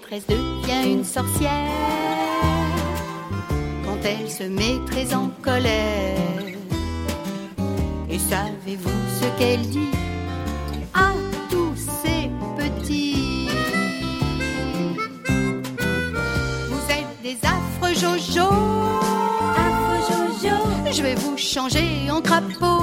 fraise devient une sorcière quand elle se met très en colère. Et savez-vous ce qu'elle dit à tous ces petits? Vous êtes des affreux Jojo, affreux Jojo. Je vais vous changer en crapaud.